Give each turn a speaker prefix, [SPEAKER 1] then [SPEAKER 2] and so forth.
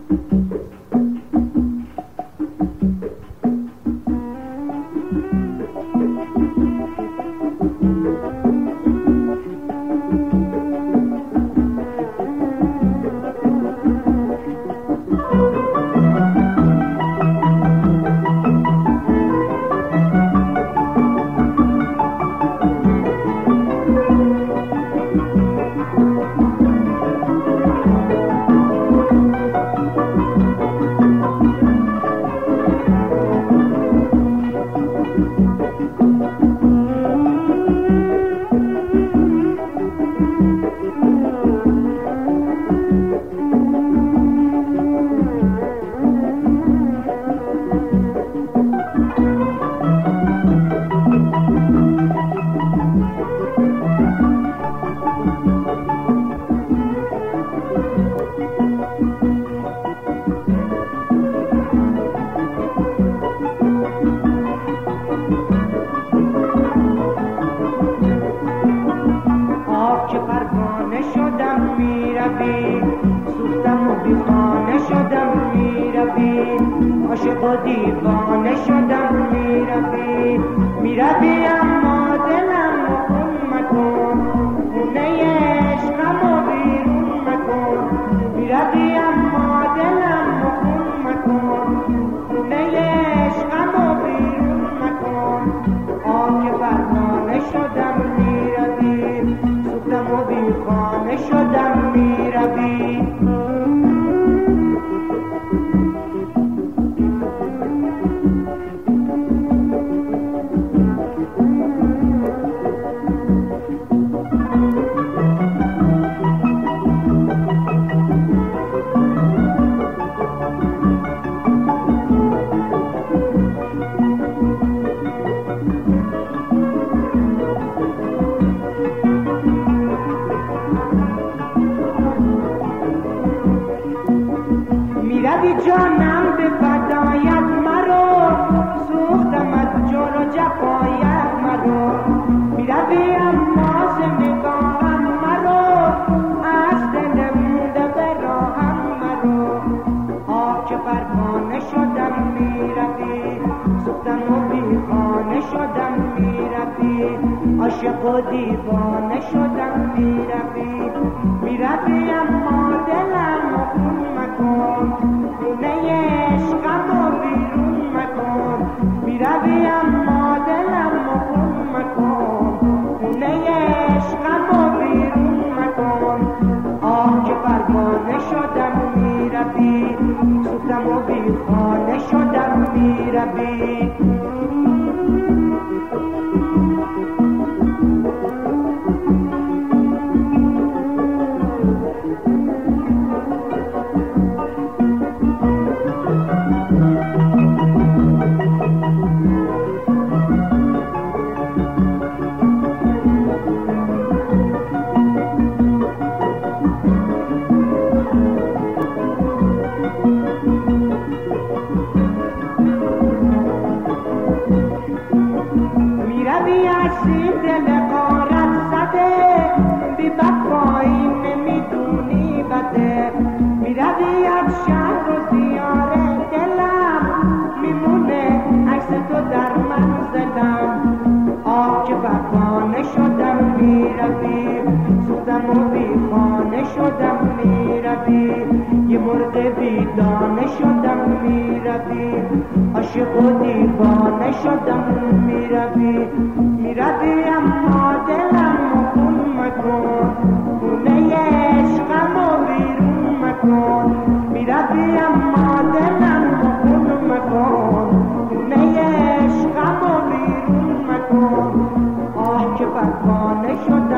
[SPEAKER 1] سوختم و بیخانه شدم میروی، عاشق و دیوانه شدم میروی اما دلم و خون مکن، خونه عشقم و بیرون مکن، میروی اما دلم و خون مکن، خونه عشقم و بیرون مکن. آه که پروانه شدم میروی، سوختم و بیخانه شدم میروی. میروی جانم به فدایت مرو، سوختم از جور و جفایت مرو، میروی اما ز نگاهم مرو، از دل مونده به راهم مرو. آه که پروانه شدم میروی، سوختم و بیخانه شدم میروی، عاشق و دیوانه شدم میروی اما دلم و خون مکن، خونه عشقم و بیرون مکن، میروی اما دلم و خون مکن، خونه عشقم و بیرون مکن. آه که پروانه شدم میروی، سوختم و بیخانه شدم میروی. میروی از این دل غارت زده، بی وفایی نمیدونی بده، میروی از شهر و دیار دلم، میمونه عکس تو در منزلم. آه که پروانه شدم میروی، سوختم و بیخانه شدم میروی، یه مرغ بیدانه شدم میروی، عاشق و دیوانه شدم میروی اما دلم و خون مکن، خونه عشقم و بیرون مکن، میروی اما دلم و خون مکن، خونه عشقم و بیرون مکن. آه که پروانه شدم